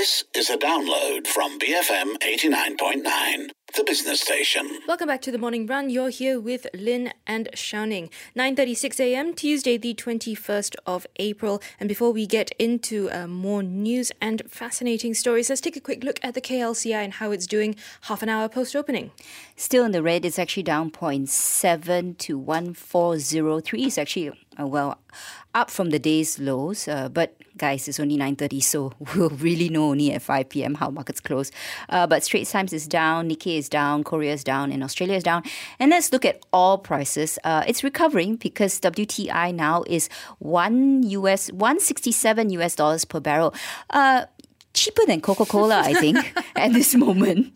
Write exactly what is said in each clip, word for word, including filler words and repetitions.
This is a download from B F M eighty-nine point nine, the business station. Welcome back to The Morning Run. You're here with Lynn and Xiaoning. nine thirty-six a.m., Tuesday the twenty-first of April. And before we get into uh, more news and fascinating stories, let's take a quick look at the K L C I and how it's doing half an hour post-opening. Still in the red, it's actually down zero point seven to one four zero three. It's actually, uh, well, up from the day's lows. Uh, but guys, it's only nine thirty, so we'll really know only at five p.m. how markets close. Uh, but Straits Times is down, Nikkei is down, Korea is down, and Australia is down. And let's look at oil prices. Uh, it's recovering because W T I now is one U S, one sixty-seven U S dollars per barrel. Uh, cheaper than Coca-Cola, I think, at this moment.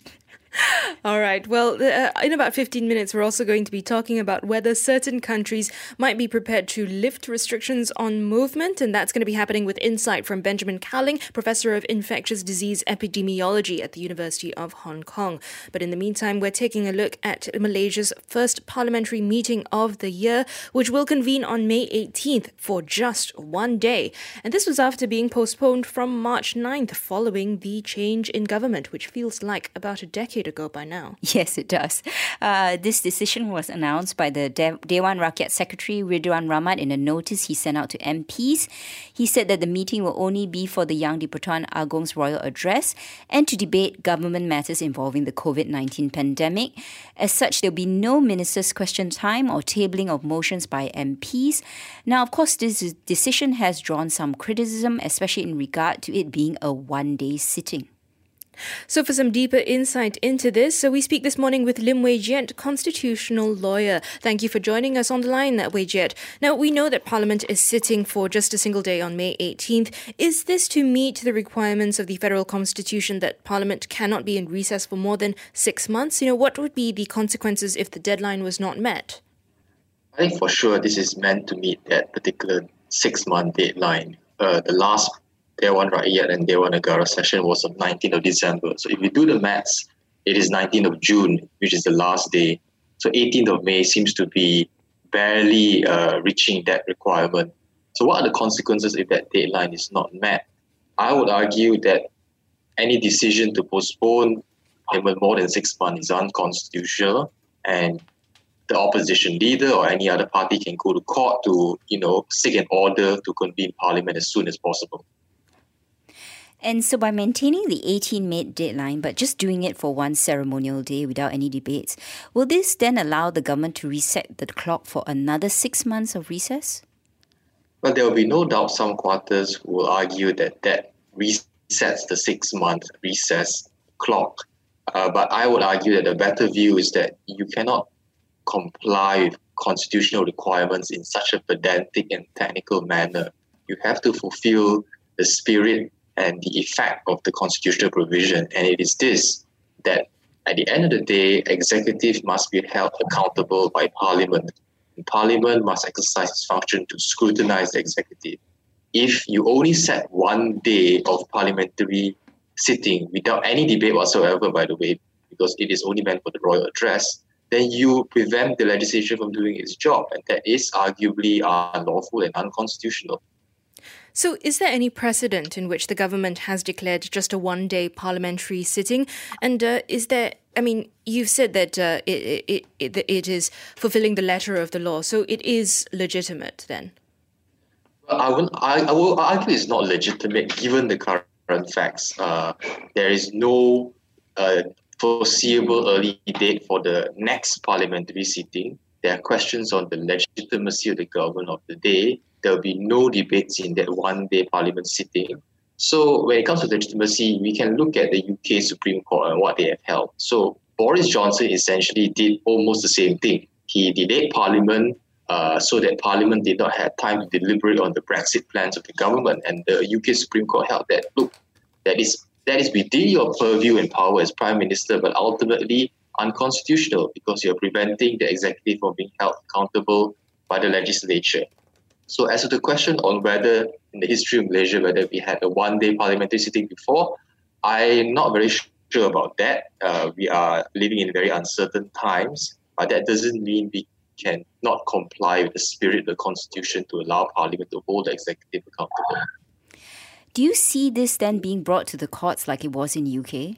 All right. Well, uh, in about fifteen minutes, we're also going to be talking about whether certain countries might be prepared to lift restrictions on movement. And that's going to be happening with insight from Benjamin Cowling, Professor of Infectious Disease Epidemiology at the University of Hong Kong. But in the meantime, we're taking a look at Malaysia's first parliamentary meeting of the year, which will convene on May eighteenth for just one day. And this was after being postponed from March ninth following the change in government, which feels like about a decade ago by now. Yes, it does. Uh, this decision was announced by the De- Dewan Rakyat Secretary Ridwan Rahmat in a notice he sent out to M Ps. He said that the meeting will only be for the Yang di-Pertuan Agong's royal address and to debate government matters involving the COVID nineteen pandemic. As such, there will be no minister's question time or tabling of motions by M Ps. Now, of course, this decision has drawn some criticism, especially in regard to it being a one-day sitting. So for some deeper insight into this, so we speak this morning with Lim Wei Jiet, constitutional lawyer. Thank you for joining us on the line, Wei Jiet. Now, we know that Parliament is sitting for just a single day on May eighteenth. Is this to meet the requirements of the federal constitution that Parliament cannot be in recess for more than six months? You know, what would be the consequences if the deadline was not met? I think for sure this is meant to meet that particular six-month deadline. Uh, the last Dewan Rakyat and Dewan Negara session was on nineteenth of December. So if you do the maths, it is nineteenth of June, which is the last day. So eighteenth of May seems to be barely uh, reaching that requirement. So what are the consequences if that deadline is not met? I would argue that any decision to postpone Parliament more than six months is unconstitutional, and the opposition leader or any other party can go to court to, you know, seek an order to convene Parliament as soon as possible. And so by maintaining the eighteenth May deadline, but just doing it for one ceremonial day without any debates, will this then allow the government to reset the clock for another six months of recess? Well, there will be no doubt some quarters will argue that that resets the six-month recess clock. Uh, but I would argue that the better view is that you cannot comply with constitutional requirements in such a pedantic and technical manner. You have to fulfill the spirit and the effect of the constitutional provision. And it is this, that at the end of the day, executive must be held accountable by Parliament. And Parliament must exercise its function to scrutinise the executive. If you only set one day of parliamentary sitting without any debate whatsoever, by the way, because it is only meant for the royal address, then you prevent the legislature from doing its job. And that is arguably unlawful and unconstitutional. So is there any precedent in which the government has declared just a one-day parliamentary sitting? And uh, is there, I mean, you've said that uh, it, it, it, it is fulfilling the letter of the law, so it is legitimate then? I will, I, I will argue it's not legitimate given the current facts. Uh, there is no uh, foreseeable early date for the next parliamentary sitting. There are questions on the legitimacy of the government of the day. There will be no debates in that one-day parliament sitting. So when it comes to legitimacy, we can look at the U K Supreme Court and what they have held. So Boris Johnson essentially did almost the same thing. He delayed parliament uh, so that parliament did not have time to deliberate on the Brexit plans of the government. And the U K Supreme Court held that, look, that is, that is within your purview and power as Prime Minister, but ultimately unconstitutional because you're preventing the executive from being held accountable by the legislature. So as to the question on whether in the history of Malaysia, whether we had a one-day parliamentary sitting before, I'm not very sure about that. Uh, we are living in very uncertain times, but that doesn't mean we can not comply with the spirit of the Constitution to allow Parliament to hold the executive accountable. Do you see this then being brought to the courts like it was in U K?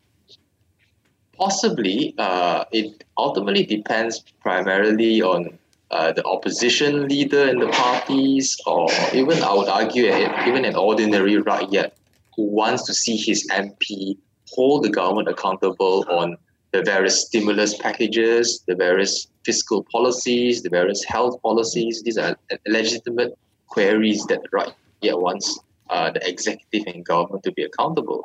Possibly. Uh, it ultimately depends primarily on uh, the opposition leader in the parties, or even I would argue even an ordinary rakyat who wants to see his M P hold the government accountable on the various stimulus packages, the various fiscal policies, the various health policies. These are legitimate queries that rakyat wants uh, the executive and government to be accountable.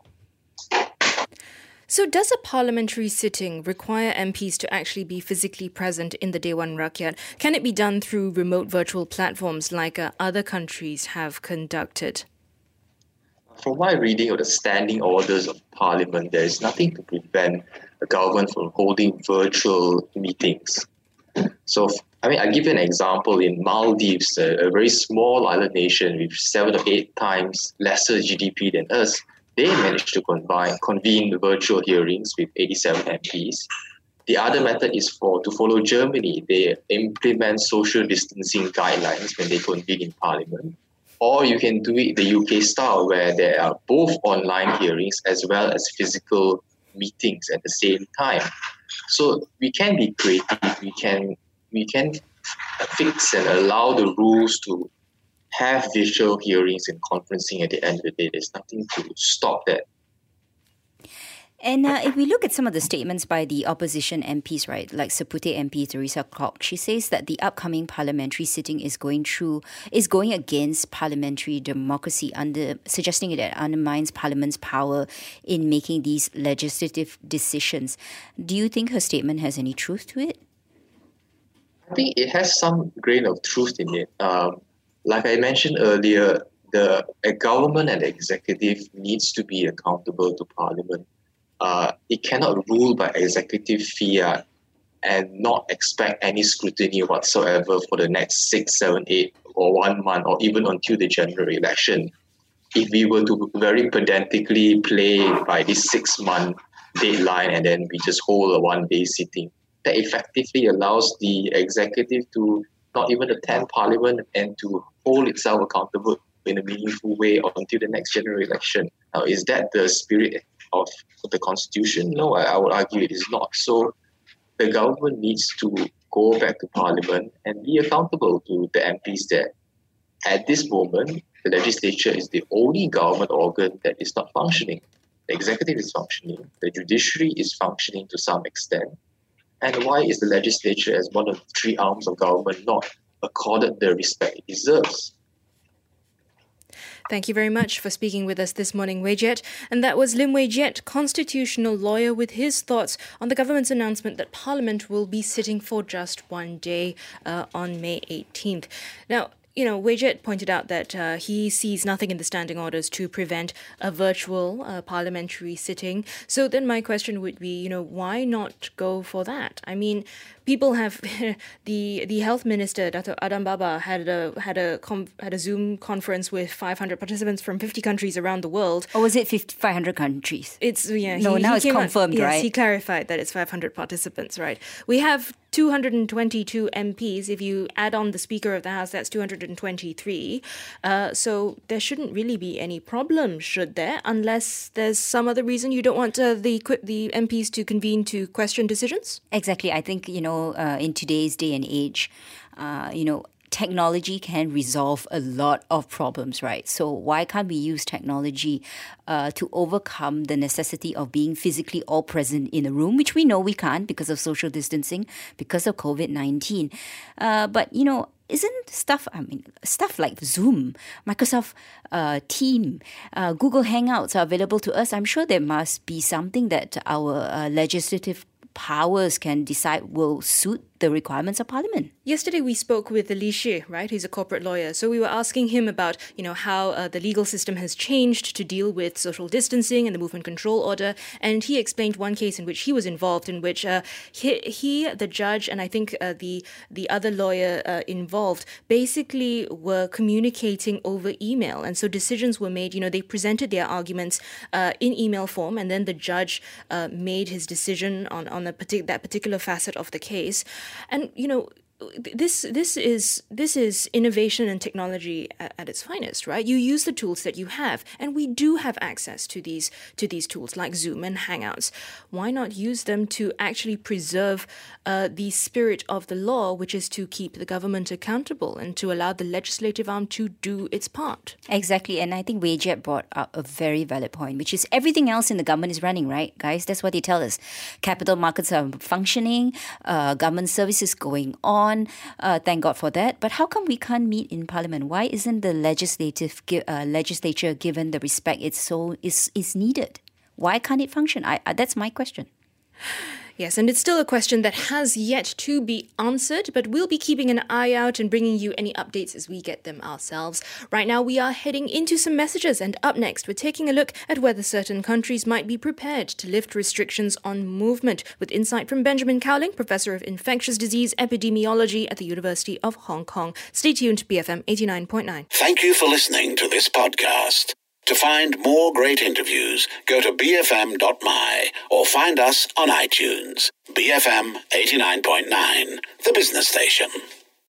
So does a parliamentary sitting require M Ps to actually be physically present in the Dewan Rakyat? Can it be done through remote virtual platforms like uh, other countries have conducted? From my reading of the standing orders of Parliament, there is nothing to prevent the government from holding virtual meetings. So, I mean, I'll give you an example. In Maldives, a, a very small island nation with seven or eight times lesser G D P than us, they managed to combine, convene virtual hearings with eighty-seven M Ps. The other method is for to follow Germany. They implement social distancing guidelines when they convene in Parliament. Or you can do it the U K style, where there are both online hearings as well as physical meetings at the same time. So we can be creative. We can we can fix and allow the rules to have virtual hearings and conferencing at the end of the day. There's nothing to stop that. And uh, if we look at some of the statements by the opposition M Ps, right, like Seputeh M P Teresa Klock, she says that the upcoming parliamentary sitting is going through is going against parliamentary democracy, under suggesting it undermines Parliament's power in making these legislative decisions. Do you think her statement has any truth to it? I think it has some grain of truth in it. Um, like I mentioned earlier, the a government and the executive needs to be accountable to Parliament. Uh, it cannot rule by executive fiat and not expect any scrutiny whatsoever for the next six, seven, eight, or one month, or even until the general election. If we were to very pedantically play by this six-month deadline and then we just hold a one-day sitting, that effectively allows the executive to not even attend Parliament and to hold itself accountable in a meaningful way until the next general election. Now, is that the spirit of the Constitution? No, I, I would argue it is not. So the government needs to go back to Parliament and be accountable to the M Ps there. At this moment, the legislature is the only government organ that is not functioning. The executive is functioning, the judiciary is functioning to some extent. And why is the legislature, as one of the three arms of government, not accorded the respect it deserves? Thank you very much for speaking with us this morning, Wee Jiat. And that was Lim Wee Jiat, constitutional lawyer, with his thoughts on the government's announcement that Parliament will be sitting for just one day uh, on May eighteenth. Now, you know, Wee Jiat pointed out that uh, he sees nothing in the standing orders to prevent a virtual uh, parliamentary sitting. So then my question would be, you know, why not go for that? I mean, people have the the health minister, Dato Adam Baba, had a had a com, had a Zoom conference with five hundred participants from fifty countries around the world. Or was it five hundred countries? It's yeah. No, he, now he it's came confirmed, out, right? Yes, he clarified that it's five hundred participants, right? We have two hundred twenty-two M Ps. If you add on the Speaker of the House, that's two hundred twenty-three. Uh, so there shouldn't really be any problem, should there? Unless there's some other reason you don't want uh, the the M Ps to convene to question decisions? Exactly. I think, you know, uh, in today's day and age, uh, you know, technology can resolve a lot of problems, right? So why can't we use technology uh, to overcome the necessity of being physically all present in a room, which we know we can't because of social distancing, because of COVID nineteen. Uh, but, you know, isn't stuff, I mean, stuff like Zoom, Microsoft uh, Team, uh, Google Hangouts are available to us? I'm sure there must be something that our uh, legislative powers can decide will suit the requirements of Parliament. Yesterday we spoke with Li Shi, right? He's a corporate lawyer. So we were asking him about, you know, how uh, the legal system has changed to deal with social distancing and the movement control order. And he explained one case in which he was involved, in which uh, he, he, the judge, and I think uh, the the other lawyer uh, involved basically were communicating over email. And so decisions were made, you know, they presented their arguments uh, in email form, and then the judge uh, made his decision on, on a partic- that particular facet of the case. And, you know, this this is this is innovation and technology at, at its finest, right? You use the tools that you have, and we do have access to these to these tools like Zoom and Hangouts. Why not use them to actually preserve uh, the spirit of the law, which is to keep the government accountable and to allow the legislative arm to do its part? Exactly, and I think Wei Jie brought up a very valid point, which is everything else in the government is running, right, guys? That's what they tell us. Capital markets are functioning, uh, government services going on. Uh, thank God for that. But how come we can't meet in Parliament? Why isn't the legislative uh, legislature given the respect it's so is is needed? Why can't it function? I, I that's my question. Yes, and it's still a question that has yet to be answered, but we'll be keeping an eye out and bringing you any updates as we get them ourselves. Right now, we are heading into some messages, and up next, we're taking a look at whether certain countries might be prepared to lift restrictions on movement, with insight from Benjamin Cowling, Professor of Infectious Disease Epidemiology at the University of Hong Kong. Stay tuned to B F M eighty-nine point nine. Thank you for listening to this podcast. To find more great interviews, go to b f m dot m y or find us on iTunes. B F M eighty-nine point nine, the business station.